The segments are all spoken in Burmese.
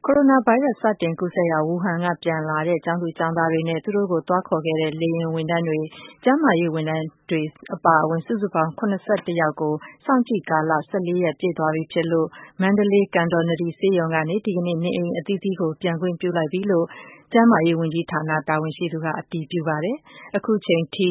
ကိုရိုနာဗိုင်းရပ်စ်စတင်ကူးစက်ရာ ဝူဟန်ကပြန်လာတဲ့ ကျောင်းသူကျောင်းသားတွေနဲ့ သူတို့ကိုသွားခေါ်ခဲ့တဲ့ လေယာဉ်ဝန်ထမ်းတွေ၊ ကျန်းမာရေးဝန်ထမ်းတွေအပါအဝင် စုစုပေါင်း ယောက်ကို စောင့်ကြည့်ကာလ ရက်ပြည့်သွားပြီဖြစ်လို့ မန္တလေး ကန်တော်နဒီဆေးရုံကနေ ဒီကနေ့ နေအိမ်အသီးသီးကို ပြန်ခွင့်ပြုလိုက်ပြီလို့ ကျန်းမာရေးဝန်ကြီးဌာနတာဝန်ရှိသူက အတည်ပြုပါတယ်။ အခုချိန်ထိ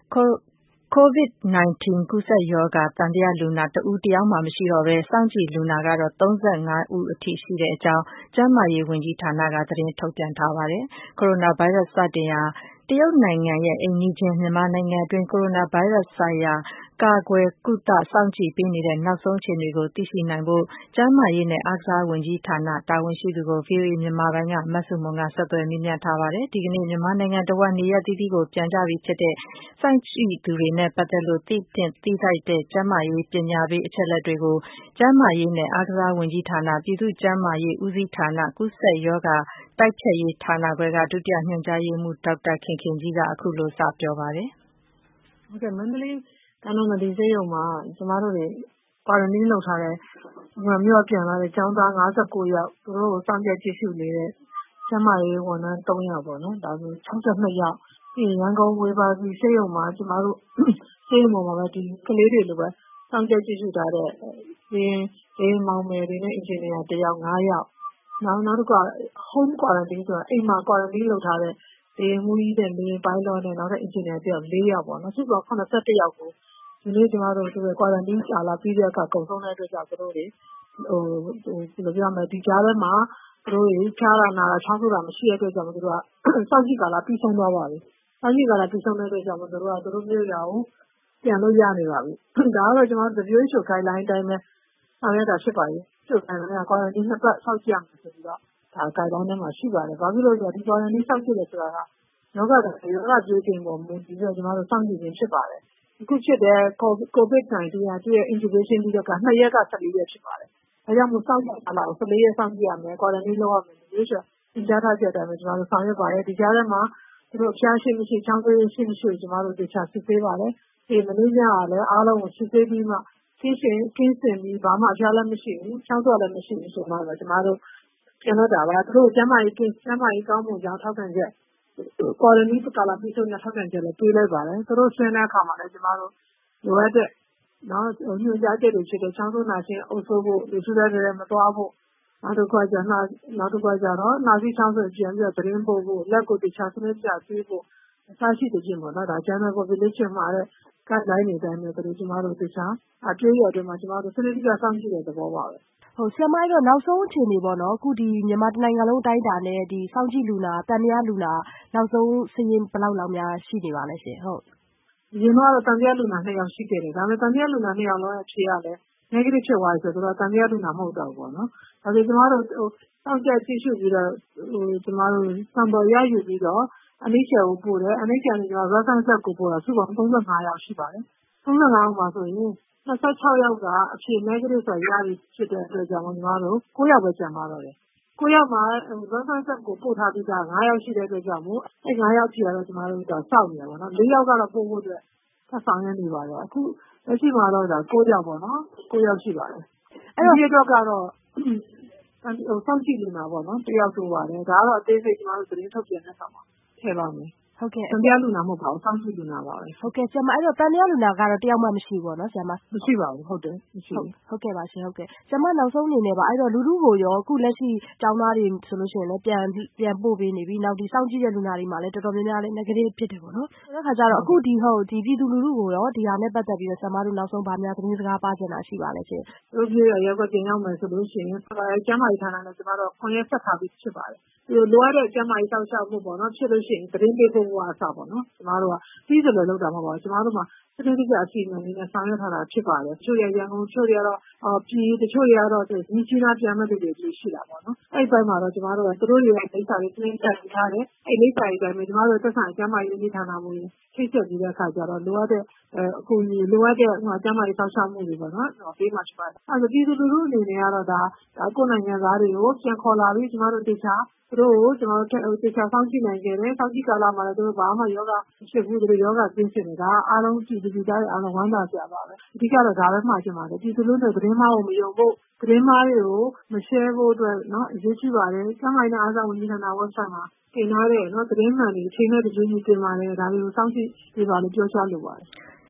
COVID-19 ကူးစက်ရောဂါသံသယလူနာ တဦးတယောက်မှမရှိတော့ဘဲ စောင့်ကြည့်လူနာကတော့ ဦးအထိရှိကြောင်း ကျန်းမာရေးဝန်ကြီးဌာနက သတင်းထုတ်ပြန်ထားပါတယ်။ ကိုရိုနာဗိုင်းရပ်စ်စတင်ရာ တရုတ်နိုင်ငံရဲ့အိမ်နီးချင်း မြန်မာနိုင်ငံတွင်း ကိုရိုနာဗိုင်းရပ်စ်ဆိုင်ရာ ကာကွယ်ကုသစောင့်ကြည့်ပေးနေတဲ့ နောက်ဆုံးအခြေအနေကို သိရှိနိုင်ဖို့ ကျန်းမာရေးနဲ့အားကစားဝန်ကြီးဌာနတာဝန်ရှိသူကို ဗွီအိုအေမြန်မာပိုင်းက မဆုမွန် ဆက်သွယ်မေးမြန်းထားပါတယ်။ ဒီကနေ့ မြန်မာနိုင်ငံတဝှမ်း နေရပ်အသီးသီးကို ပြန်ကြပြီဖြစ်တဲ့ စောင့်ကြည့်သူတွေနဲ့ပတ်သက်လို့ သိသင့်သိထိုက်တဲ့ ကျန်းမာရေးပညာပေးအချက်အလက်တွေကို ကျန်းမာရေးနဲ့အားကစားဝန်ကြီးဌာန ပြည်သူ့ကျန်းမာရေးဦးစီးဌာန ကူးစက်ရောဂါတိုက်ဖျက်ရေးဌာနခွဲက ဒုတိယညွှန်ကြားရေးမှူး ဒေါက်တာခင်ခင်ကြီးက အခုလိုစပြောပါတယ်။ မန္တလေး ကန်တော်နဒီဆေးရုံမှာကျမတို့တွေ quarantine လုပ်ထားတဲ့ မြို့ကပြန်လာတဲ့ကျောင်းသား ယောက် သူတို့ကိုစောင့်ကြပ်ကြည့်ရှုနေတဲ့ ကျန်းမာရေးဝန်ထမ်း ယောက်ပေါ့နော် ဒါဆို ယောက် ပြီးရင်ရန်ကုန်ဝေဘာဂီဆေးရုံမှာကျမတို့ ဆေးရုံပေါ်မှာပဲ ဒီကလေးတွေလိုပဲ စောင့်ကြပ်ကြည့်ရှုထားတဲ့ လေယာဉ်မောင်မယ်တွေနဲ့အင်ဂျင်နီယာ ယောက် ယောက် နောက်တခုက home quarantine ဆိုတာအိမ်မှာ quarantine လုပ်ထားတဲ့ လေယာဉ်မှူးကြီးနဲ့ လေယာဉ်ပိုင်လော့နဲ့ နောက်ထပ်အင်ဂျင်နီယာတယောက် ယောက်ပေါ့နော် စုစုပေါင်း ယောက်ကို ဒီနေ့ကျမတို့ quarantine ကာလပြီးတဲ့အခါကုန်ဆုံးတဲ့အတွက်ကြောင့်သူတို့တွေ ဒီကြားထဲမှာသူတို့တွေဖျားတာနာတာချောင်းဆိုးတာမရှိတဲ့အတွက်ကြောင့်သူတို့ကစောင့်ကြည့်ကာလပြီးဆုံးသွားပါပြီ။ စောင့်ကြည့်ကာလပြီးဆုံးတဲ့အတွက်ကြောင့်သူတို့ကသူတို့မြို့ရွာကိုပြန်လို့ရနေပါပြီ။ ဒါကတော့ကျမတို့ WHO guideline အတိုင်းပဲဆောင်ရွက်တာဖြစ်ပါတယ်။ WHO guideline က quarantine ပတ်စောင့်ကြည့်ရမယ်ဆိုပြီးတော့ဒါ guideline ထဲမှာရှိပါတယ်။ ဘာဖြစ်လို့လဲဆိုတော့ဒီ quarantine စောင့်ကြည့်တယ်ဆိုတာကရောဂါကြိုတင်ပေါ်မူတည်ပြီးတော့ကျမတို့စောင့်ကြည့်ခြင်းဖြစ်ပါတယ်။ အခုဖြစ်တဲ့ COVID-19 ကသူ့ရဲ့ incubation period က 2 ရက်က 14 ရက်ဖြစ်ပါတယ်။ ဒါကြောင့်မို့စောင့်ကြည့်ကာလကို 14 ရက်စောင့်ကြည့်ရမယ် quarantine လုပ်ရမယ်လို့ WHO ညွှန်ကြားထားချက်အတိုင်းပဲကျမတို့ဆောင်ရွက်ပါတယ်။ ဒီကြားထဲမှာသူတို့အဖျားရှိမရှိ ချောင်းဆိုးရှိမရှိကိုကျမတို့သေချာစစ်ဆေးပါတယ်။ ပြီးရင်မနေ့ညကလည်းအားလုံးကိုစစ်ဆေးပြီးမှကင်းစင်ပြီးဘာမှအဖျားလည်းမရှိဘူး ချောင်းဆိုးတာလည်းမရှိဘူးဆိုမှပဲကျမတို့ပြန်လွှတ်တာပါ။ သူတို့ကျန်းမာရေးကောင်းမွန်ကြောင်းထောက်ခံချက် quarantine ကာလပြီးဆုံးကြောင်းထောက်ခံချက်လည်းပေးလိုက်ပါတယ်။ သူတို့ဆင်းတဲ့အခါမှာလည်းကျမတို့လိုအပ်တဲ့ညွှန်ကြားချက်တွေဖြစ်တဲ့ချောင်းဆိုးနှာစေးအုပ်စိုးဖို့ လူထူထပ်တဲ့မသွားဖို့ နောက်တခုကကျတော့နှာစေးချောင်းဆိုးရင်ပြန်ပြီးတော့သတင်းပို့ဖို့ လက်ကိုသေချာစနစ်တကျဆေးဖို့အစရှိသဖြင့်ပေါ့နော်ဒါ general population မှာတဲ့ guideline တွေအတိုင်းပဲကျမတို့သေချာအတွင်းအတွင်းမှာကျမတို့စနစ်တကျစောင့်ကြည့်တဲ့သဘောပါပဲ။ဟုတ်ဆရာမနောက်ဆုံးအခြေအနေပေါ့နော်အခုဒီမြန်မာတနိုင်ငံလုံးအတိုင်းအတာနဲ့ဒီစောင့်ကြည့်လူနာသံသယလူနာနောက်ဆုံးစာရင်းဘယ်လောက်လောက်များရှိနေပါလဲရှင်ဟုတ်အရင်ကတော့သံသယလူနာ ယောက်ရှိခဲ့တယ်ဒါပေမဲ့သံသယလူနာ ယောက်လုံးရဲ့အဖြေကလည်း negative ဖြစ်သွားပြီဆိုတော့သံသယလူနာမဟုတ်တော့ဘူးပေါ့နော်ဒါဆိုကျမတို့စောင့်ကြပ်ကြည့်ရှုပြီးတော့ကျမတို့ sample ရယူပြီးတော့ NHL ကိုပို့တယ် NHL ကနေ reference lab ကိုပို့တာစုစုပေါင်း ယောက်ရှိပါတယ်။ ယောက်မှာဆိုရင် ယောက်က အဖြေ negative ဆိုတာရပြီဖြစ်တဲ့အတွက်ကြောင့်ကျမတို့ ယောက်ပဲကျန်ပါတော့တယ်။ ယောက်မှာ reference lab ကိုပို့ထားပြီးသား ယောက်ရှိတဲ့အတွက်ကြောင့်မို့အဲဒီ ယောက်အဖြေကတော့ကျမတို့စောင့်နေတာပေါ့နော်။ ယောက်ကတော့ပို့ဖို့အတွက်ထပ်ဆောင်ရွက်နေပါတယ်။ အခုလက်ရှိမှာတော့ ယောက်ပေါ့နော် ယောက်ရှိပါတယ်။ ဒီနေ့အတွက်ကတော့စောင့်ကြည့်လူနာပေါ့နော် ယောက်တိုးပါတယ်ဒါကတော့အသေးစိတ်ကျမတို့သတင်းထုတ်ပြန်တဲ့အခါမှာထည့်ပါ့မယ်။ဟုတ်ကဲ့သံသယလူနာမဟုတ်ပါဘူးစောင့်ကြည့်လူနာပါပဲ။ဟုတ်ကဲ့ဆရာမသံသယလူနာကတော့တယောက်မှမရှိဘူးပေါ့နော်ဆရာမ။မရှိပါဘူးဟုတ်တယ်မရှိဘူး။ဟုတ်ကဲ့ပါရှင်ဟုတ်ကဲ့ဆရာမနောက်ဆုံးအနေနဲ့ပါလူထုကိုရောအခုလက်ရှိကျောင်းသားတွေဆိုလို့ရှိရင်လည်းပြန်ပို့ပေးနေပြီနောက်ဒီစောင့်ကြည့်တဲ့လူနာတွေမှာလည်းတော်တော်များများလည်း negative ဖြစ်တယ်ပေါ့နော်။ဆိုတဲ့အခါကျတော့အခုဒီပြည်သူလူထုကိုရောဒီဟာနဲ့ပတ်သက်ပြီးတော့ဆရာမတို့နောက်ဆုံးဘာများသတင်းစကားပါးချင်တာရှိပါလဲရှင်။သူတို့ပြည်ရပ်ကွက်ပြန်ရောက်မယ်ဆိုလို့ရှိရင်ကျန်းမာရေးဌာနနဲ့ကျမတို့ကွန်ရက်ဆက်ထားပြီးဖြစ်ပါတယ်။လိုအပ်တဲ့ကျန်းမာရေးစောင့်ရှောက်မှုပေါ့နော်ဖြစ်လို့ရှိရင်သတင်းပေးပို့ဖို့ကအစပေါ့နော်ကျမတို့ကပြီးသလိုလုပ်တာမဟုတ်ပါဘူး။ကျမတို့မှာစနစ်တကျအစီအမံတွေနဲ့ဆောင်ရွက်ထားတာဖြစ်ပါတယ်။တချို့တွေကရန်ကုန်တချို့တွေကတော့ပြည်တချို့တွေကတော့မြစ်ကြီးနားပြန်မဲ့လူတွေရှိတာပေါ့နော်။အဲဒီဘက်မှာတော့ကျမတို့ကသူတို့တွေရဲ့လိပ်စာတွေစနစ်တကျရေးထားတယ်။အဲဒီလိပ်စာတွေအတိုင်းပဲကျမတို့သက်ဆိုင်ကျန်းမာရေးဝန်ကြီးဌာနကိုချိတ်ဆက်ပြီးတဲ့အခါကျတော့လိုအပ်တဲ့အကူအညီလိုအပ်တဲ့ကျန်းမာရေးစောင့်ရှောက်မှုတွေပေါ့နော်ပေးမှာဖြစ်ပါတယ်။အဲဒါဆိုပြည်သူလူထုအနေနဲ့ကတော့ဒါကိုယ့်နိုင်ငံသားတွေကိုပြန်ခေါ်လာပြီးကျမတို့သေချာသူတို့ကိုကျွန်တော်တို့သေချာစောင့်ကြည့်နိုင်ခဲ့တယ်။စောင့်ကြည့်ကာလမှာလည်းသူတို့ဘာမှရောဂါမဖြစ်ဘူး။သူတို့ရောဂါကင်းစင်တယ်။ဒါအားလုံးပြည်သူပြည်သားတွေအားလုံးဝမ်းသာစရာပါပဲ။အဓိကတော့ဒါပဲမှာချင်ပါတယ်။ပြည်သူလူထုသတင်းမှားကိုမယုံဖို့သတင်းမှားတွေကိုမ share ဖို့အတွက်အရေးကြီးပါတယ်။ကျန်းမာရေးနဲ့အားကစားဝန်ကြီးဌာန website မှာတင်ထားတဲ့သတင်းမှန်တွေအချိန်နဲ့တပြေးညီတင်ပါတယ်။ဒါတွေကိုစောင့်ကြည့်ပေးပါလို့ပြောကြားလိုပါတယ်။